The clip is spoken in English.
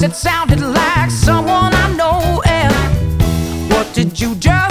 it sounded like someone I know. And what did you do?